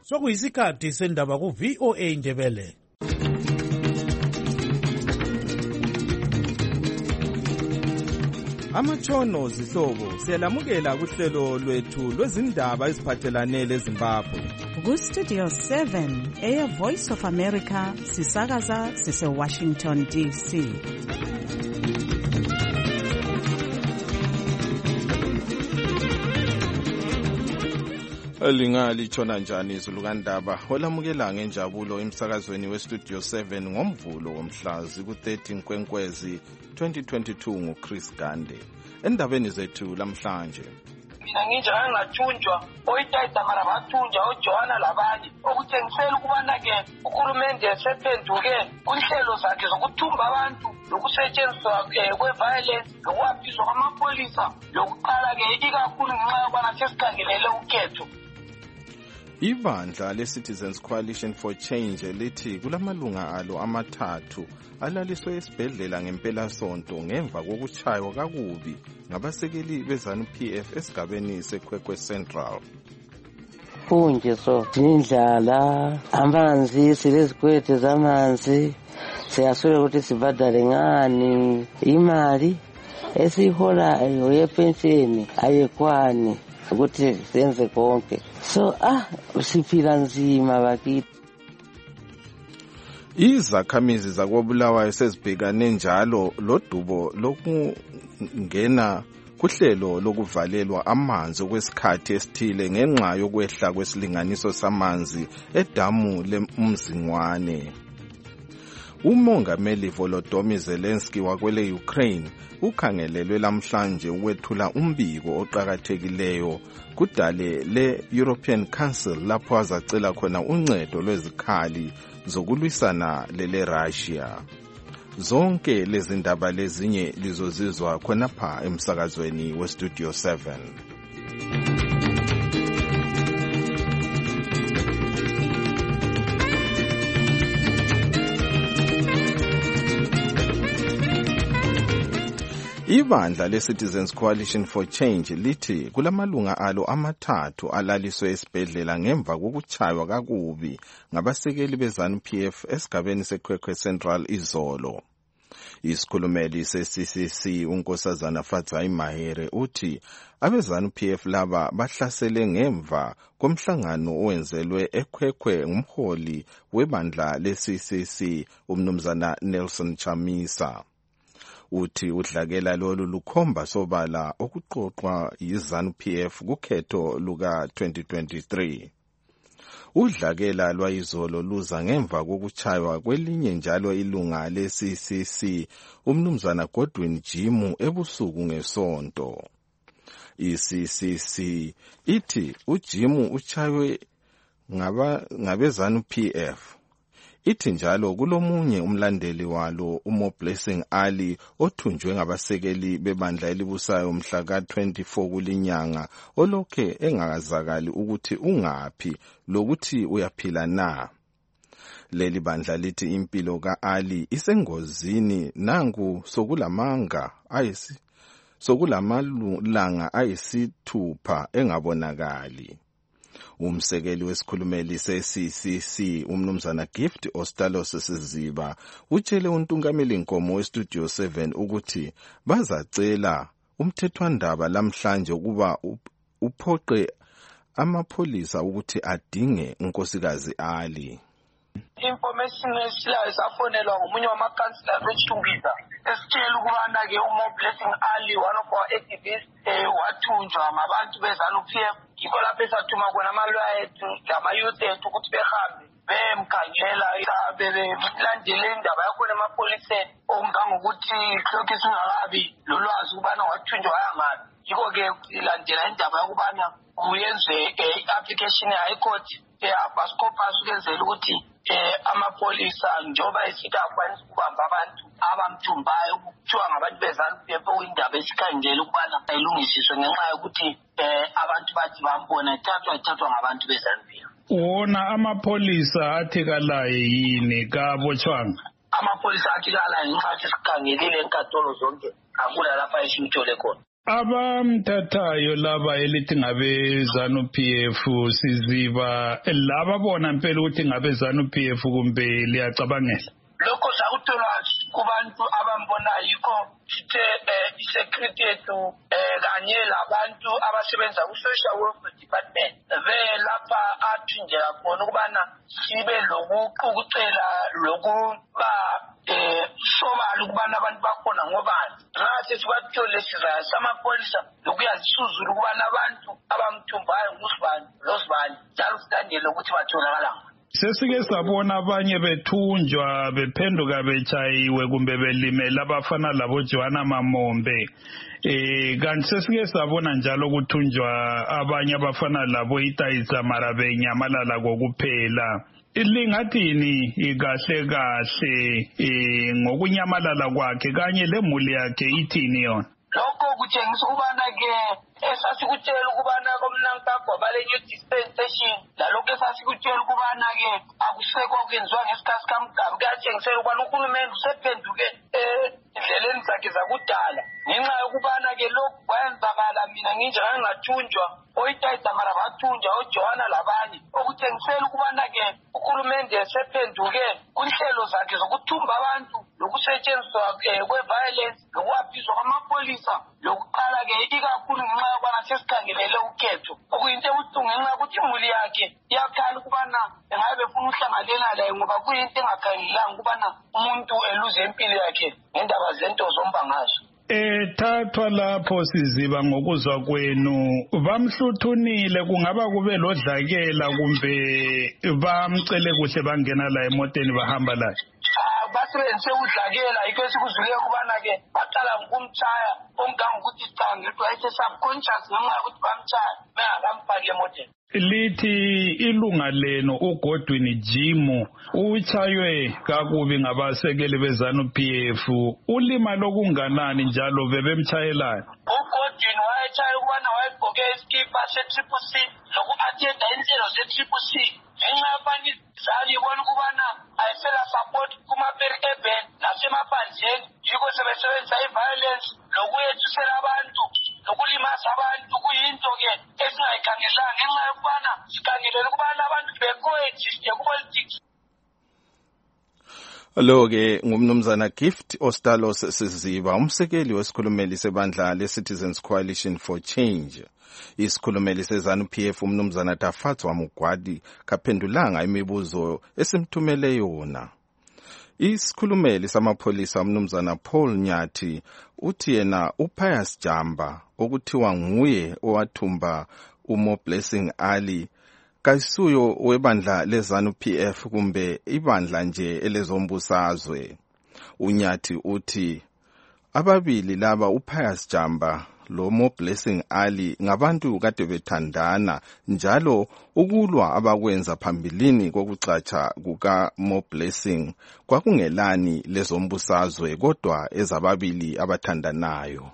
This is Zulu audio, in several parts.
sokuyisikhathi sendaba ku-VOA Indebele. Amatshono zihlobo siyalamukela kuhlelo lwethu lwezindaba eziphathelane leZimbabwe. Ku-Studio 7 Air Voice of America sisakaza sise-Washington DC. Lingalithona njani izulu kandaba olamukela ngenjabulo emsakazweni weStudio 7 ngomvulo womhlazi ku-13 Nkwenkwezi 2022 nguChris Gande. Endabeni zethu lamhlanje, mina nginje angathunjwa oyitayita mara bathunjwa oJohana labanye okutshengisela ukubana-ke uhulumende sephenduke kunhlelo zakhe zokuthumba abantu lokusetshenziswa kwe-violence lokuwaphiswa kwamapolisa lokuqala-ke ikakhulu ngenxa yokubana sesikhangelele ukhetho. Ibandla le-Citizens Coalition for Change lithi kulamalunga alo amathathu alaliswe esibhedlela ngempelasonto ngemva kokutshaywa kakubi ngabasekeli beZANU-PF esigabeni seKwekwe Central. Kunje so indlala amanzi silezikwete zamanzi siyaswela ukuthi sibhadale ngani imali esiholayo yepensheni ayekwani ukuthi senze konke so siphila nzima bakithi. Izakhamizi zakoBulawayo sezibhekane njalo lodubo lokungena kuhlelo lokuvalelwa amanzi okwesikhathi esithile ngenxa yokwehla kwesilinganiso samanzi edamu leMzingwane. Umongameli Volodymyr Zelensky wakwele Ukraine ukhangelelwe lamhlanje ukwethula umbiko oqhakathekileyo kudale le-European Council lapho azacela khona uncedo lwezikhali zokulwisana lele-Russia. Zonke lezi ndaba lezinye lizozizwa khonapha emsakazweni weStudio 7. Ibandla le-Citizens Coalition for Change lithi kulamalunga alo amathathu alaliswe esibhedlela ngemva kokutshaywa kakubi ngabasekeli beZANU-PF esigabeni seKwekwe Central izolo. Isikhulumeli se-CCC uNkosazana Fadzai Mahere uthi abeZANU-PF laba bahlasele ngemva komhlangano owenzelwe eKwekwe ngumholi webandla le-CCC umnumzana Nelson Chamisa. Uthi udlakela lolu lukhomba sobala okuqoqwa yiZANU-PF kukhetho luka-2023. Udlakela lwayizolo luza ngemva kokuchaywa kwelinye njalo ilunga le-CCC umnumzana Godwin Jimu ebusuku ngesonto. I-CCC ithi uJimu uchaywe ngabeZANU-PF. Ithi njalo kulomunye umlandeli walo uMo Blessing Ali othunjwe ngabasekeli bebandla elibusayo mhla ka-24 kulinyanga olokhe engakazakali ukuthi ungaphi lokuthi uyaphila na. Leli bandla lithi impilo ka-Ali isengozini nangu sokulamalanga ayisithupha engabonakali. Umsekeli wesikhulumeli se-CCC umnumzana Gift Ostalos Siziba utshele untungameli Nkomo weStudio 7 ukuthi bazacela umthethwandaba lamhlanje ukuba uphoqe amapolisa ukuthi adinge unkosikazi Ali. Information esilayo safonelwa ngomunye wamakhansila weChumbiza esitshela ukubana-ke uMo Blessing Ali one of our activists wathunjwa ngabantu beZANU-PF. Yikho lapho esathuma khona amalwaya ethu lama-youth ethu ukuthi behambe bemkhangela belandele indaba yakhona emapoliseni okungangokuthi lokhu singakabi lolwazi ukubana wathunjwa wayangaphi. Yikho-ke ilandela indaba yokubana kuyenzwe i-application ye-High Court abascopas ukwenzela ukuthi amapolisa njengoba esithi akwanisa ukubamba abantu abamthumbayo kuthiwa ngabantu beZANU-PF okuyindaba esikhangela ukubana ayilungisiswe ngenxa yokuthi abantu bathi bambona ethathwa ngabantu beZANU-PF. Wona amapolisa athikalayo yini kabotshwanga? Amapolisa athikalayo ngenxa yokuthi sikhangelile enkantolo zonke akula lapha esimthole khona. abamthathayo laba elithi ngabe ZANU-PF siziba laba bona impela ukuthi ngabe ZANU-PF kumbe liyacabangela lokho sakutholwa kubantu abambona yikho sithe isecurity yethu kanye labantu abasebenza ku-social welfare department belapha athunjela khona ukubana sibe lokuqukela lokuba sobala ukubana abantu bakhona ngobani ngathi sibathole sizaya samapholisa lokuyazisuzula ukubana abantu abamthumbayo ngusibani losibani njalo silandele ukuthi batholakala sesike sabona abanye bethunjwa bephenduka bechayiwe kumbe belimela abafana labo Joanna Mamombe kanti sesike sabona njalo ukuthunjwa abanye abafana labo Itayitsa mara benyamalala kokuphela lingathini kahle kahle ngokunyamalala kwakhe kanye lemuli yakhe ithini yona lokho kutshengisa ukubana ke esasikutshela ukubana komnankagwa bale new dispensation lalokho esasikutshela ukubana ke akusekho kwenziwa ngesikhathi kaMgabe kuyatshengisela ukubana uhulumende usephenduke endleleni zakhe zakudala ngenxa yokubana ke lokhu kwayenzakala mina nginjengake ngathunjwa oyitayitsa mara bathunjwa oJohana labanye okutshengisela ukubana ke uhulumende esephenduke kunhlelo zakhe zokuthumba abantu lokusetshenziswa kwe-violence lokuwaphizwa kwamapolisa lokuqala ke ikakhulu ngenxa yokubana sesikhangelele ukhetho okuyinto ebuhlungu ngenxa yokuthi imuli yakhe iyakhala ukubana engabe befuna ukuhlanganela laye ngoba kuyinto engakhangelelanga ukubana umuntu eluze impilo yakhe ngendaba zento zomba ngazo thathwa lapho siziba ngokuzwa kwenu bamhluthunile kungaba kube lodlakela kumbe bamcele kuhle bangena la emoteni bahamba la basebenzise udlakela yikho esikuzwile ukubana-ke baqala ngokumtshaya ongangokuthi sicangedwa ese-subconscious ngenxa yokuthi bamtshaya bengakamfaki emoteni lithi ilunga lenu uGodwin Jimu utshaywe kakubi ngabasekeli beZANU-PF ulima lokunganani njalo bebemtshayelana uGodwin wayetshaya ukubana wayegqoke isikipa se-CCC loku-athenda inhlelo ze-CCC ngenxa yabanye izali ibona ukubana ayisela support kuma-peri urban nasemaphandleni yikho sebesebenzisa i-violence lokuyethisela abantu nokulimaza abantu kuyinto-ke esingayikhangelanga ngenxa yokubana sikhangelele ukubana abantu be-coexiste ku-politics lo-ke ngumnumzana Gift Ostalos Siziba umsekeli wesikhulumeli sebandla le-Citizens Coalition for Change isikhulumeli seZANU-PF umnumzana Dafatswa Mugwadi kaphendulanga imibuzo esimthumele yona isikhulumeli samapholisa umnumzana Paul Nyathi uthi yena uPius Jamba okuthiwa nguye owathumba uMo Blessing Ali kayisuyo webandla leZANU-PF kumbe ibandla nje elezombusazwe uNyathi uthi ababili laba uPius Jamba lo Mo Blessing Ali ngabantu kade bethandana njalo ukulwa abakwenza phambilini kokuxatsha kuka Mo Blessing kwakungelani lezombusazwe kodwa ezababili abathandanayo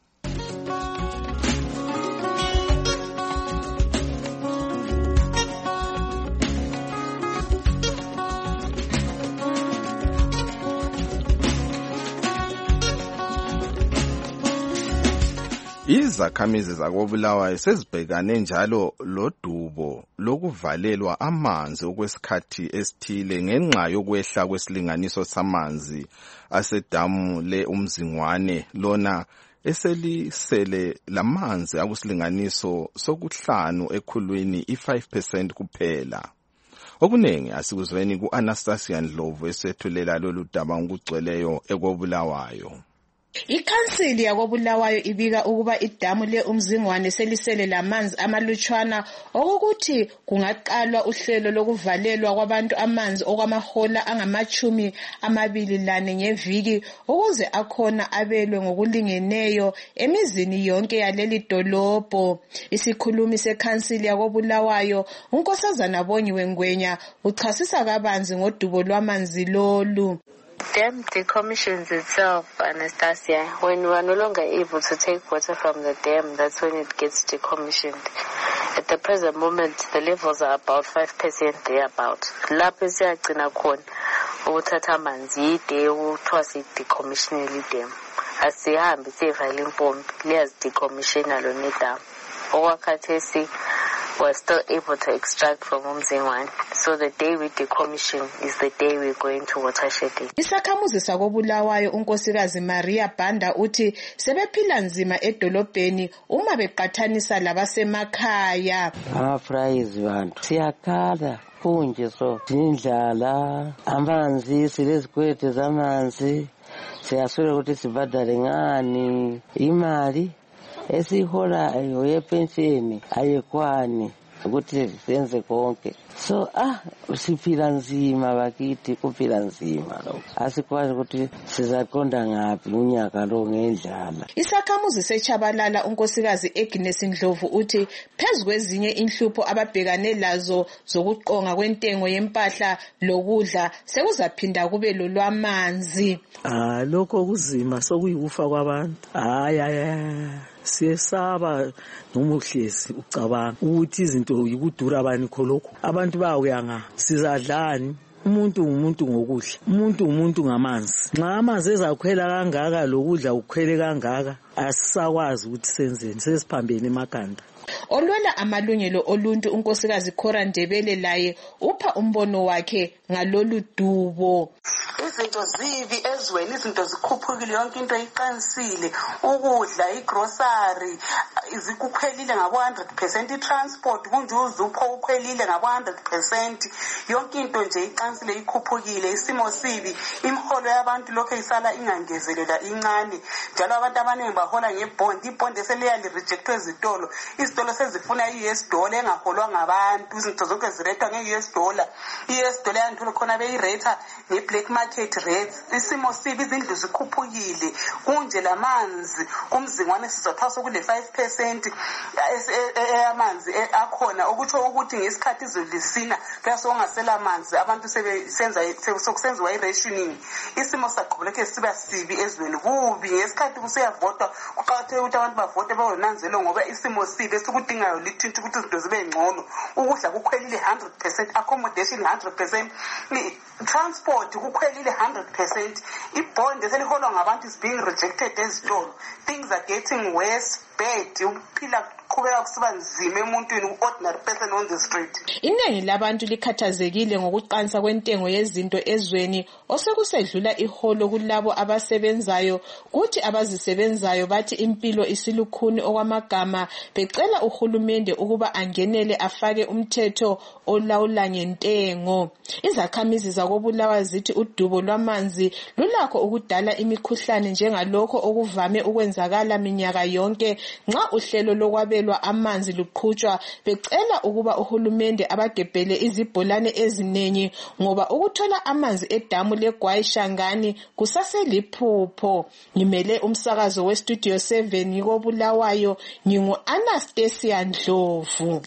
Izakhamizi zakoBulawayo sezibhekane njalo lodubo lokuvalelwa amanzi okwesikhathi esithile ngenxa yokwehla kwesilinganiso samanzi asedamu leUmzingwane lona eselisele lamanzi akusilinganiso sokuhlanu ekhulwini i5% kuphela. Okuningi asikuzweni kuAnastasia Ndlovu esethulela lolu daba ngokugcweleyo ekoBulawayo. Ikhansili yakoBulawayo ibika ukuba idamu leUmzingwane selisele lamanzi amalutshwana okukuthi kungaqalwa uhlelo lokuvalelwa kwabantu amanzi okwamahola angama-24 ngeviki ukuze akhona abelwe ngokulingeneyo emizini yonke yaleli dolobho. Isikhulumi sekhansili yakoBulawayo uNkosazana Bonyiwe Ngwenya uchasisa kabanzi ngodubo lwamanzi lolu. Dam decommissions itself, Anastasia, when we are no longer able to take water from the dam, that's when it gets decommissioned. At the present moment, the levels are about 5% thereabout. Lapho siyagcina khona ukuthatha amanzi ide ukuthiwa si-decommissionele idam. asihambe siyevala impompi liyazi-decommissiona lona idamu. Okwakhathesi we're still able to extract from Umzingwane. So the day we decommission is the day we're going to watershed. Isakhamuzi sakobulawayo unkosikazi Maria Banda uthi sebephila nzima edolobheni uma beqathanisa labasemakhaya. Amafrayizi bantu siyakhala kunje so indlala amanzi silezikwete zamanzi siyaswela ukuthi sibhadale ngani imali esiholayo yepensheni ayekwani ukuthi senze konke. So siphila nzima bakithi, kuphila nzima lo. Asikwazi ukuthi sizaqonda ngaphi unyaka lo ngendlala. Isakhamuzi seChabalala unkosikazi Agnes Ndlovu uthi phezukwezinye inhlupho ababhekane lazo zokuqonga kwentengo yempahla lokudla sekuzaphinda kube lolwamanzi. Lokho kuzima sokuyikufa kwabantu. Siyesaba noma uhlezi ucabanga ukuthi izinto yikudura bani kholokho. Abantu bayawuyanga sizadlani. Umuntu ngokudla, umuntu ngamanzi. Nxa amanzi ezakhwela kangaka lokudla ukukhwele kangaka asisakwazi ukuthi senzeni, sesiphambene emakhanda. Olwela amalungelo oluntu unkosikazi Cora Ndebele laye upha umbono wakhe ngalolu dubo. Izinto zibi ezweni, izinto zikhuphukile, yonke into iqansile, ukudla, igrocery izikukhwelile ngabo 100%, itransport kunjuzu ukhwelile ngabo 100%, yonke into nje iqansile ikhuphukile, isimo sibi, imiholo yabantu lokho isala ingangezelela incane, njalo abantu abaningi bahola ngebond, ibond eseliyali rejectwe ezitolo, izitolo sezifuna i-US dollar engaholwa ngabantu, izinto zonke zirethwa nge-US dollar, i-US dollar yantula khona beyireta nge-black market rates, isimo sibi, izindlu zikhuphukile, kunje lamanzi kumzingwane sizothatha kule 5% eyamanzi akhona, okutsho ukuthi ngesikhathi izulu lisina kuyasongasela amanzi, abantu sokusenziwa i-rationing, isimo saqhubeka siba sibi ezweni kubi. Ngesikhathi kusiyavotwa kuqakathekile ukuthi abantu bavote bayonanzelo ngoba isimo sibi esikudingayo lithinta ukuthi izinto zibe ngcono, ukudla kukhwelile 100%, accommodation 100%, transport kukhwelile 100%, ibond eseliholwa ngabantu is being rejected ezitolo, things are getting worse, bad, uphila qhubeka kusiba nzima emuntwini, ordinary person on the street. Iningi labantu likhathazekile ngokuqansa kwentengo yezinto ezweni osekusedlula iholo kulabo abasebenzayo, kuthi abazisebenzayo bathi impilo isilukhuni okwamagama, becela uhulumende ukuba angenele afake umthetho olawula ngentengo. Izakhamizi zakobulawa zithi udubo lwamanzi lulakho ukudala imikhuhlane njengalokho okuvame ukwenzakala minyaka yonke nxa uhlelo lokwabelwa amanzi luqhutshwa, becela ukuba uhulumende abagebhele izibholane ezinengi ngoba ukuthola amanzi edamu leGwai Shangani kusaseliphupho. Ngimele umsakazo weStudio 7 kobulawayo, ngingu Anastasia Ndlovu.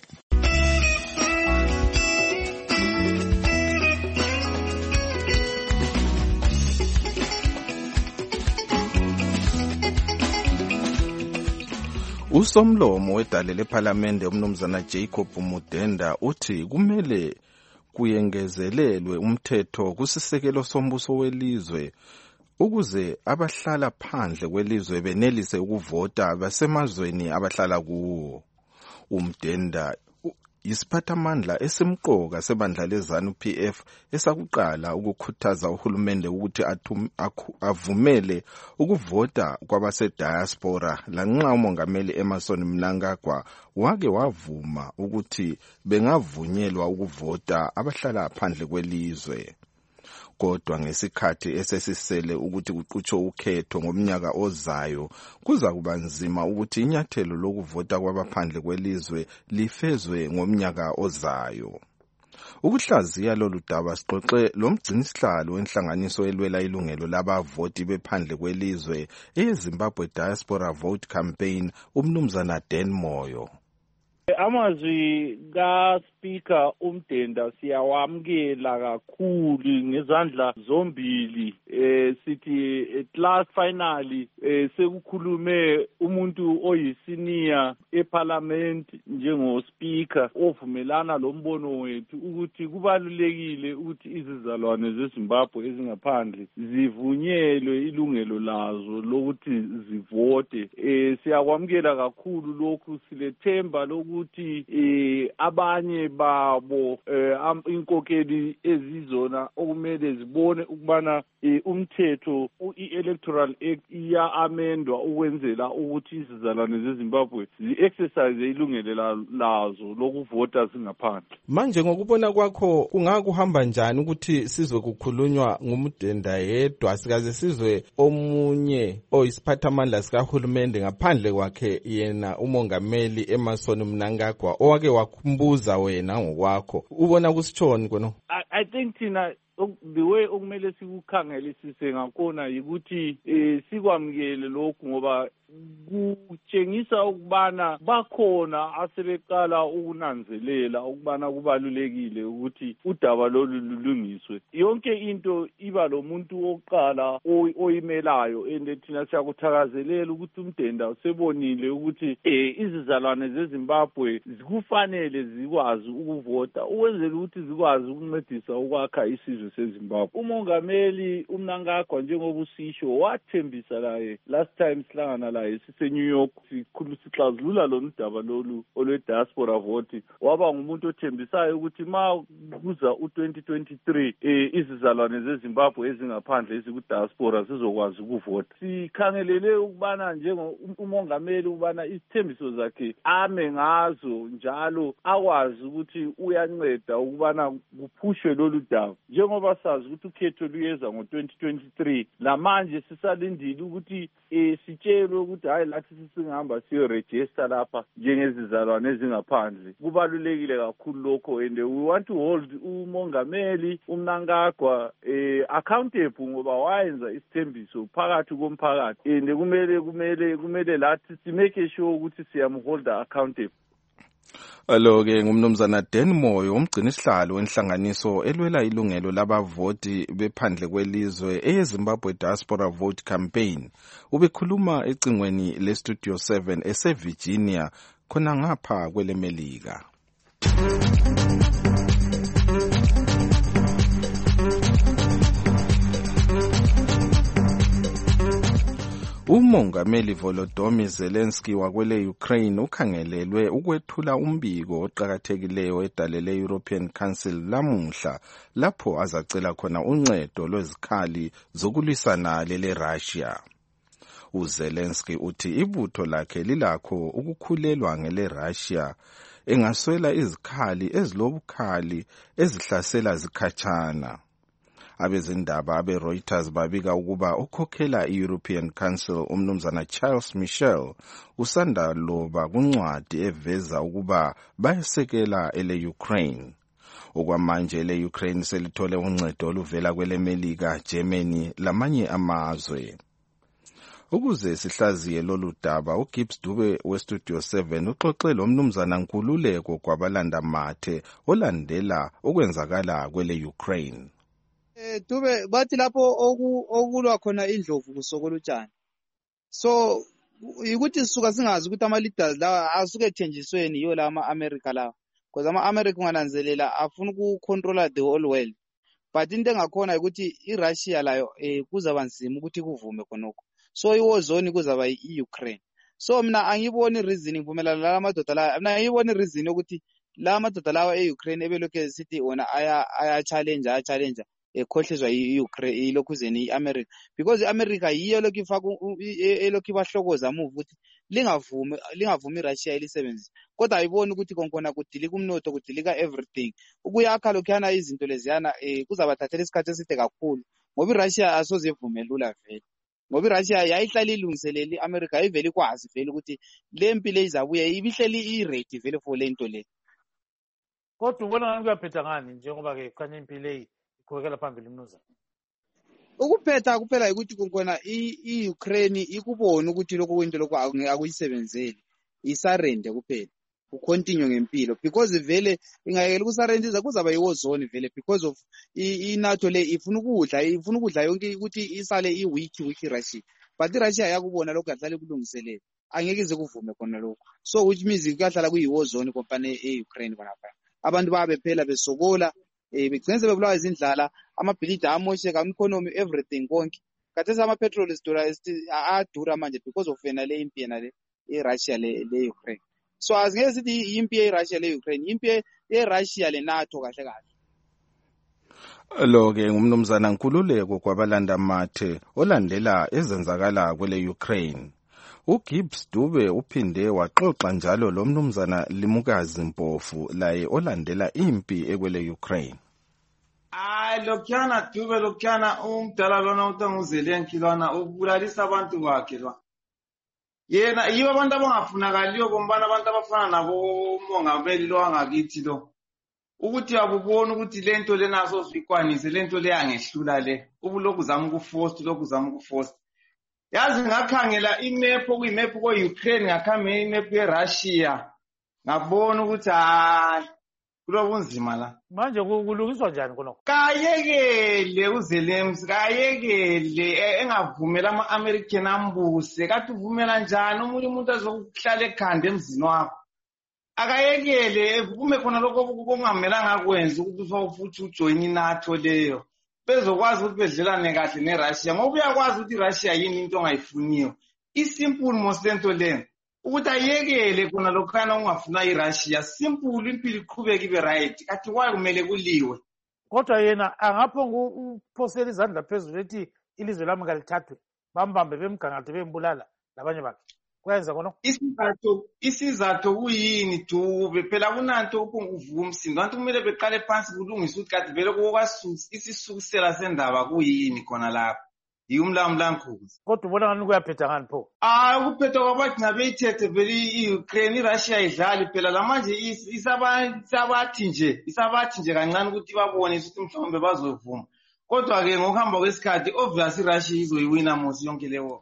Usomlomo wedale lePhalamende umnumzana Jacob Mudenda uthi kumele kuyengezelelwe umthetho kusisekelo sombuso welizwe ukuze abahlala phandle kwelizwe benelise ukuvota basemazweni abahlala kuwo. Umdenda isiphathamandla esimqoka sebandla leZANU-PF esakuqala ukukhuthaza uhulumende ukuthi avumele ukuvota kwabase-diaspora lanxa umongameli Emmerson Mnangagwa wake wavuma ukuthi bengavunyelwa ukuvota abahlala phandle kwelizwe. Kodwa ngesikhathi esesisele ukuthi kuqhutshwe ukhetho ngomnyaka ozayo kuza kuba nzima ukuthi inyathelo lokuvota kwabaphandle kwelizwe lifezwe ngomnyaka ozayo. Ukuhlaziya lolu daba sixoxe lomgcinisihlalo wenhlanganiso elwela ilungelo labavoti bephandle kwelizwe eZimbabwe Diaspora Vote Campaign umnumzana Dan Moyo. Amazwi kaSpeaker uMdenda siyawamkela kakhulu ngezandla zombili. Sithi at last finally sekukhulume umuntu oyisenior eParliament njengoSpeaker ovumelana lombono wethu ukuthi kubalulekile ukuthi izizalwane zeZimbabwe ezingaphandle zivunyelwe ilungelo lazo lokuthi zivote. Siyakwamkela kakhulu lokhu, silethemba lokuthi abanye babo inkokeli ezizona okumele zibone ukubana umthetho i-Electoral Act iya-amendwa ukwenzela ukuthi izizalwane zeZimbabwe zi-exercise ilungelo lazo lokuvota zingaphandle. Manje ngokubona kwakho kungakuhamba njani ukuthi sizwe kukhulunywa ngumdenda yedwa sikaze sizwe omunye oyisiphathamandla sikahulumende ngaphandle kwakhe yena umongameli Emmerson Mnangagwa owake wakumbuza wena ngokwakho, ubona kusitshoni kono? I think thina the way okumele sikukhangelisise ngakhona yikuthi sikwamukele lokhu ngoba kutshengisa ukubana bakhona asebeqala ukunanzelela ukubana kubalulekile ukuthi udaba lolu lulungiswe. Yonke into iba lo muntu oqala oyimelayo, and thina siyakuthakazelela ukuthi uMdenda usebonile ukuthi izizalwane zeZimbabwe kufanele zikwazi ukuvota ukwenzela ukuthi zikwazi ukuncedisa ukwakha isizwe seZimbabwe. Umongameli uMnangagwa njengoba usisho wathembisa laye last time sihlangana laye sise-New York sixazulula lona udaba lolu olwe-diaspora vote, waba ngumuntu othembisayo ukuthi ma kuza u-2023 izizalwane zeZimbabwe ezingaphandle eziku-diaspora zizokwazi ukuvota. Sikhangelele ukubana njengomongameli ukubana izithembiso zakhe ame ngazo njalo akwazi ukuthi uyanceda ukubana kuphushwe lolu daba. Njengoba sazi ukuthi ukhetho luyeza ngo-2023 lamanje sisalindile ukuthi sitshelwe ukuthi hayi lathi sisingahamba siyorejista lapha njengezizalwane ezingaphandle. Kubalulekile kakhulu lokho, and we want to hold umongameli uMnangagwa accountable ngoba wayenza isithembiso phakathi komphakathi, and kumele lathi simake sure ukuthi siyamholda accountable. Alo-ke ngumnumzana Dan Moyo umgcini sihlalo wenhlanganiso elwela ilungelo labavoti bephandle kwelizwe eyeZimbabwe Diaspora Vote Campaign. Ubekhuluma ecingweni leStudio 7 eseVirginia khona ngapha kwelemelika. Umongameli Volodymyr Zelensky wakwele Ukraine ukhangelelwe ukwethula umbiko oqhakathekileyo edalele European Council lamuhla lapho azacela khona uncedo lwezikhali zokulwisana leRussia. uZelensky uthi ibutho lakhe lilakho ukukhulelwa ngeleRussia engaswela izikhali ezilobukhali ezihlasela zikhatshana. Abezindaba abeReuters babika ukuba ukhokhela i-European Council umnumzana Charles Michel usanda loba kuncwadi eveza ukuba bayesekela ele-Ukraine. Okwamanje ele-Ukraine selithole uncedo oluvela kwelemelika, Germany lamanye amazwe. Ukuze sihlaziye lolu daba, uGibbs Dube weStudio 7 uxoxe lo mnumzana Nkululeko kwabalanda mathe olandela okwenzakala kwele-Ukraine. Dube bathi lapho okulwa khona indlovu kusokola utshani. So ukuthi sisuka singazi ukuthi ama-leaders lawa asuke ethenjisweni yiyo la ama-America lawa, because ama-America ungananzelela afuna ukucontrola the whole world. But into engakhona ukuthi iRussia layo kuzaba nzima ukuthi kuvume khonokho. So i-war zone kuzaba i-Ukraine. So mina angiboni reason ngivumelana la madoda la, mina angiboni reason ukuthi la madoda lawa e-Ukraine ebelokhu sithi wona aya challenge ekhohlezwa i-Ukraine ilokhuzeni i-America, because i-America yiyo lokhu ifaka elokhu ibahlokoza move ukuthi lingavumi iRussia ilisebenzise. Kodwa ayiboni ukuthi konkona kudilika umnotho, kudilika everything. Ukuyakha lokhuyana izinto leziyana kuzabathathela isikhathi eside kakhulu ngoba iRussia asoze ivume lula vele. Ngoba iRussia yayihlala ilungiselele i-America ayivele ikwazi vele ukuthi le mpilo izabuya ibihleli i-ready vele for le nto le. Kodwa ubona kuyaphetha ngani njengoba ke khanya impilo ikhokela phambili mnuzana? Ukuphetha kuphela ukuthi konkona i-Ukraine ikubona ukuthi lokho kwento lokho akuyisebenzeli, isarende kuphela. ucontinue ngempilo, because vele ingayekela ukusarentiza kuzaba yi-war zone vele, because of i-NATO le ifuna ukudla yonke ukuthi isale i-weak Russia, but i-Russia yakubona lokho kahlale kulungiselela, angeke ize kuvume khona lokho. So which means kuyahlala kuyi-war zone kompane e-Ukraine khonapha, abantu babe phela besokola, begcine sebebulawa izindlala, amabhilidi amosheka, economy, everything konke. Khathesi ama-petrol adura manje because of yena le impi yena le i-Russia le-Ukraine. So asingeke sithi impi ye-Russia le-Ukraine, impi ye-Russia le-NATO kahle kahle. Lo-ke ngumnumzana Nkululeko kwabalanda mathe olandela ezenzakala kwele Ukraine. uGibbs Dube uphinde waxoxa njalo lo mnumzana Limukazi Mpofu laye olandela impi ekwele Ukraine. Lokyana Dube lokyana umdala lona uTanguzelenki lona ubulalisa abantu bakhe lona. Yena yibo abantu abangafunakaliyo bombana abantu abafana nabo mongameli lo angakithi lo. Ukuthi abubona ukuthi lento lenaso zikwanise lento le yangehlula le. Ubuloku zama ukuforce. Yazi ngakhangela imap okuyimap ko-Ukraine ngakhame imap ye-Russia. Ngabona ukuthi kulobunzima la. Manje kulungiswa njani khonokho? Kayekele uZelensky, kayekele engavumela ama-American ambuse. Kathi uvumela njani omunye umuntu azokuhlala ekhanda emzini wakho? Akayekele evume khona lokho okungamelanga akwenza ukuthi ufuthi ujoin i-NATO leyo. Bezokwazi ukuthi bedlelane kahle neRussia ngoba uyakwazi ukuthi iRussia yini into ongayifuniyo. Isimple mosento le ukuthi ayekele khona lokhana ungafuna iRussia, simple impilo iqhubeke ibe right. Kathi kwaye kumele kuliwe. Kodwa yena angapho uphosela izandla phezulu ethi ilizwe lami ngalithathwe bambambe bemgangathe bembulala labanye bakhe. Kwenza khona isizathu kuyini Dube phela kunanto uphunguvuka umsindo abantu kumele beqale phansi kulungisa ukuthi kade vele kokwasusa isisukusela sendaba kuyini khona lapho yumlamlankuzi. Kodwa ubona ngani kuyaphetha ngani pho? Ukuphetha kwabathi nabeyithethe vele i-Ukraine iRussia idlali phela lamanje isabathi nje kancane ukuthi babone ukuthi mhlawumbe bazovuma. Kodwa ke ngokuhamba kwesikhathi obviously iRussia izoyiwina mosi yonke lewo.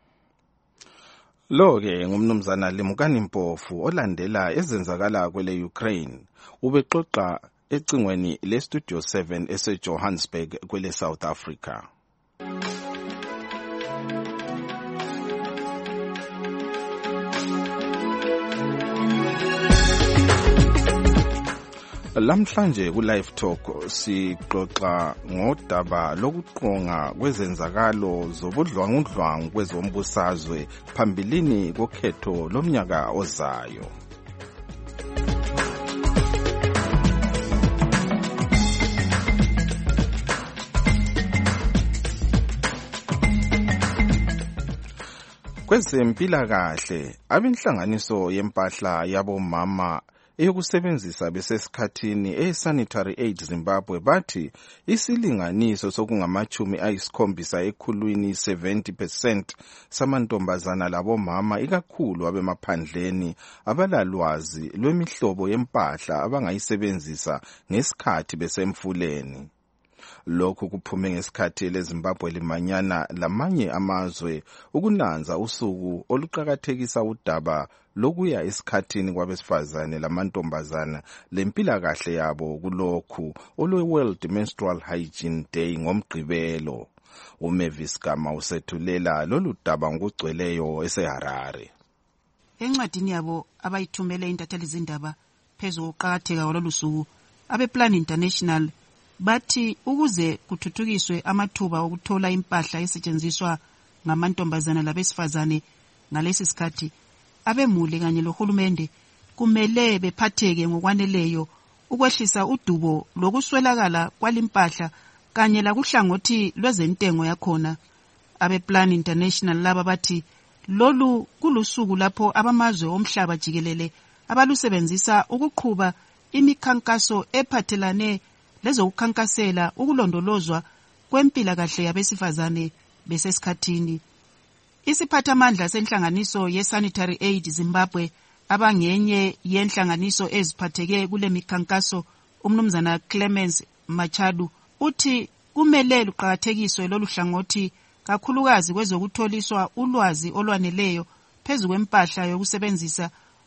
Lo-ke ngumnumzana Limukani Mpofu olandela ezenzakala kwele Ukraine. Ubexoxa ecingweni le-Studio 7 ese-Johannesburg kwele South Africa. Lamhlanje ku-Live Talk sixoxa ngodaba lokuqonga kwezenzakalo zobudlwangudlwangu kwezombusazwe phambilini kokhetho lomnyaka ozayo. Kwezempilakahle, abenhlanganiso yempahla yabomama eyokusebenzisa besesikhathini e-Sanitary Aid Zimbabwe bathi isilinganiso sokungama-70 ekhulwini 70% samantombazana labomama ikakhulu abemaphandleni abalalwazi lwemihlobo yempahla abangayisebenzisa ngesikhathi besemfuleni. Lokhu kuphume ngesikhathi leZimbabwe limanyana lamanye amazwe ukunanza usuku oluqakathekisa udaba lokuya esikhathini kwabesifazane lamantombazana lempilakahle yabo kulokhu olwe-World Menstrual Hygiene Day ngomgqibelo. uMavis Gama usethulela lolu daba ngokugcweleyo eseHarare. Encwadini yabo abayithumele intatheli zindaba phezu kokuqakatheka kwalolu suku, abePlan International bathi ukuze kuthuthukiswe amathuba okuthola impahla esetshenziswa ngamantombazana labesifazane ngalesi sikhathi, abemuli kanye lohulumende kumele bephatheke ngokwaneleyo ukwehlisa udubo lokuswelakala kwalimpahla kanye lakuhlangothi lwezentengo yakhona. AbePlan International laba bathi lolu kulusuku lapho abamazwe omhlaba jikelele abalusebenzisa ukuqhuba imikhankaso ephathelane lezokukhankasela ukulondolozwa kwempilakahle yabesifazane besesikhathini. Isiphathamandla senhlanganiso ye-Sanitary Aid Zimbabwe abangenye yenhlanganiso eziphatheke kule mikhankaso, umnumzana Clemens Machadu uthi kumele luqakathekiswe lolu hlangothi kakhulukazi kwezokutholiswa ulwazi olwaneleyo phezu kwempahla yokusebenzisa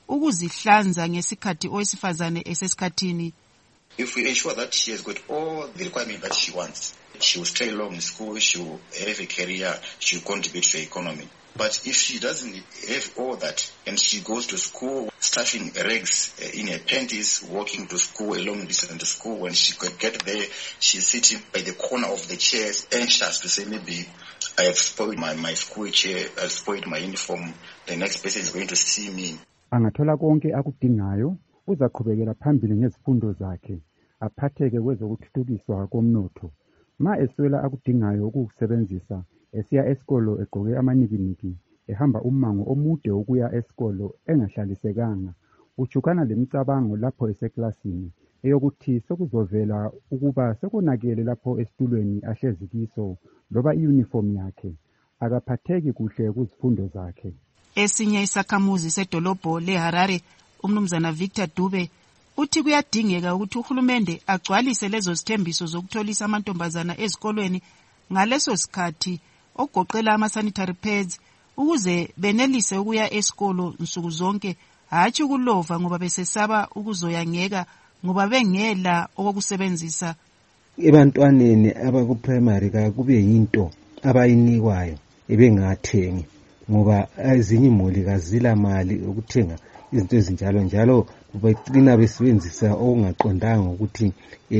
ukuzihlanza ngesikhathi owesifazane esesikhathini. If we ensure that she has got all the requirements that she wants, she will stay long in school, she will have a career, she will contribute to the economy. But if she doesn't have all that and she goes to school, stuffing rags in her panties, walking to school a long distance to school, when she could get there, she's sitting by the corner of the chairs, anxious to say, maybe I have spoiled my school chair, I've spoiled my uniform, the next person is going to see me. Angathola konke akudingayo, uzaqhubekela phambili ngezifundo zakhe, aphatheke kwezokuthuthukiswa komnotho. Ma eswela akudingayo ukukusebenzisa, esiya esikolo egqoke amanikiniki, ehamba umango omude ukuya esikolo engahlalisekanga, ujukana lemicabango lapho eseklasini, eyokuthi sokuzovela ukuba sekonakele lapho esitulweni ahlezi kiso, loba iuniform yakhe, akaphatheki kuhle kuzifundo zakhe. Esinye isakhamuzi sedolobho leHarare, umnumzana Victor Dube, uthi kuyadingeka ukuthi uhulumende agcwalise lezo zithembiso zokutholisa amantombazana ezikolweni ngaleso sikhathi ogoqela ama-sanitary pads ukuze benelise ukuya esikolo nsuku zonke, hatshi ukulova ngoba besesaba ukuzoyangeka ngoba bengela okokusebenzisa. Ebantwaneni abakuprimary kakube yinto abayinikwayo ebengathengi ngoba ezinye imuli kazila mali ukuthenga izinto ezinjalo njalo baqina besebenzisa okungaqondanga ukuthi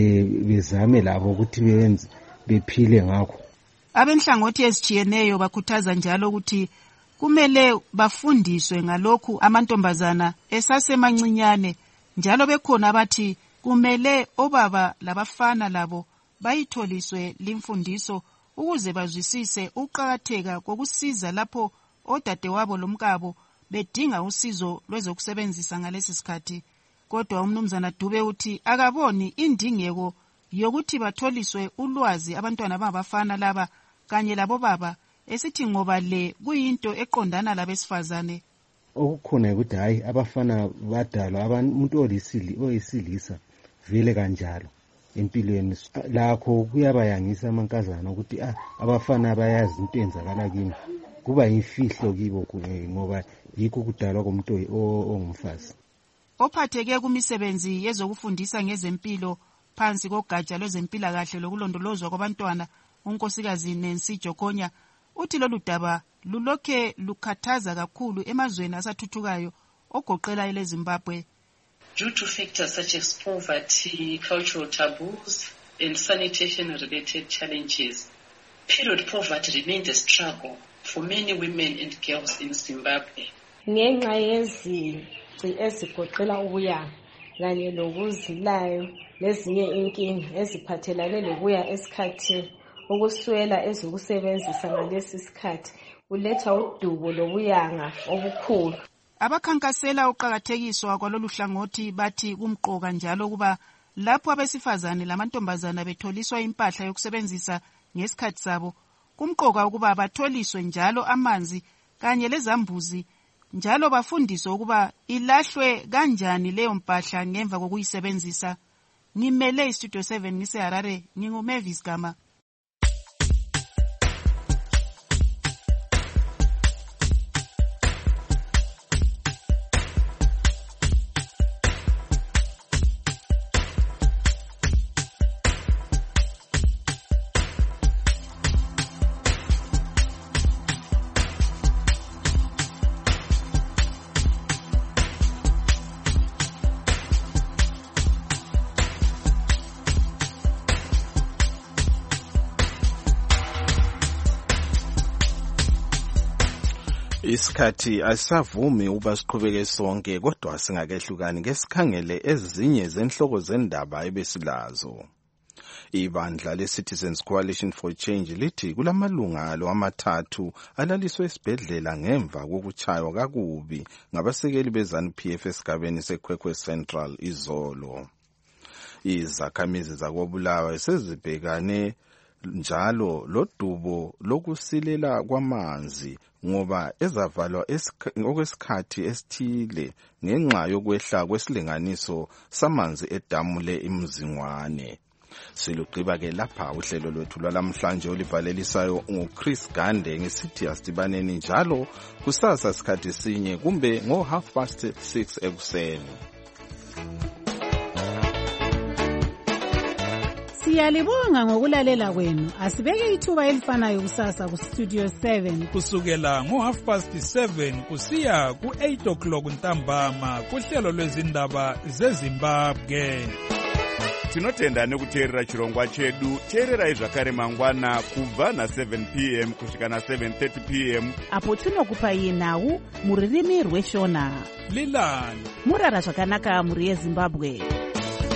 bezame labo ukuthi benze bephile ngakho. Abenhlangothi ezijiyeneyo bakhuthaza njalo ukuthi kumele bafundiswe ngalokhu amantombazana esasemancinyane, njalo bekhona abathi kumele obaba labafana labo bayitholiswe limfundiso ukuze bazwisise ukuqakatheka kokusiza lapho odadewabo lomkabo bedinga usizo lwezokusebenzisa ngalesi sikhathi. Kodwa umnumzana Dube uthi akaboni indingeko yokuthi batholiswe ulwazi abantwana babafana laba kanye labo baba, esithi ngoba le kuyinto eqondana labesifazane. Okukhona ukuthi hayi abafana badalwa umuntu oyisilisa vele kanjalo empilweni, lakho kuyabayangisa amankazana ukuthi abafana bayazi into enzakala kimi, kuba yimfihlo kibo ngoba yikho kudalwa komuntu ongumfazi. Ophatheke kumisebenzi yezokufundisa ngezempilo phansi kogatsha lwezempilakahle lokulondolozwa kwabantwana, unkosikazi Nancy Jokonya, uthi lolu daba lulokhe lukhathaza kakhulu emazweni asathuthukayo ogoqela eleZimbabwe. Due to factors such as poverty, cultural taboos, and sanitation-related challenges, period poverty remains a struggle for many women and girls in Zimbabwe. Ngenxa yezici ezigoqela ukuyanga kanye lokuzilayo lezinye inkinga eziphathelane lokuya esikhathini, ukuswela ezokusebenzisa ngalesi sikhathi kuletha udubo lobuyanga obukhulu. Abakhankasela uqakathekiswa kwalolu hlangothi bathi kumqoka njalo ukuba lapho abesifazane lamantombazana betholiswa impahla yokusebenzisa ngesikhathi sabo, kumqoka ukuba batholiswe njalo amanzi kanye lezambuzi, njalo bafundiswe ukuba ilahlwe kanjani leyo mpahla ngemva kokuyisebenzisa. Ngimele iStudio 7 ngiseHarare, nginguMavis Gama. Isikhathi asavumi uba siqhubeke sonke, kodwa singakehlukani ngesikhangele ezinye zenhloko zendaba ebesilazo. Ibandla le-Citizens Coalition for Change lithi kulamalunga alo amathathu alaliswe esibhedlela ngemva kokutshaywa kakubi ngabasekeli beZANU-PF esigabeni seKwekwe Central izolo. Izakhamizi zakoBulawayo sezibhekane njalo lodubo lokusilela kwamanzi ngoba ezavalwa okwesikhathi esithile ngenxa yokwehla kwesilinganiso samanzi edamu le iMzingwane. Silugqiba-ke lapha uhlelo lwethu lwalamhlanje olivalelisayo nguChris Gande ngesithi asidibaneni njalo kusasa sikhathi sinye kumbe ngo6:30 ekuseni. Siyalibonga ngokulalela kwenu. Asibeke ithuba elifanayo kusasa ku Studio 7 kusukela ngo7:30 kusiya ku8 ntambama kuhlelo lwezindaba zeZimbabwe. Tinotenda nekuteerera chirongwa chedu. Teererai zvakare mangwana kubva na7 p.m. kusvika na7:30 p.m. apo tinokupai nhau muririmi rweshona. Lilani murara zvakanaka muri yeZimbabwe.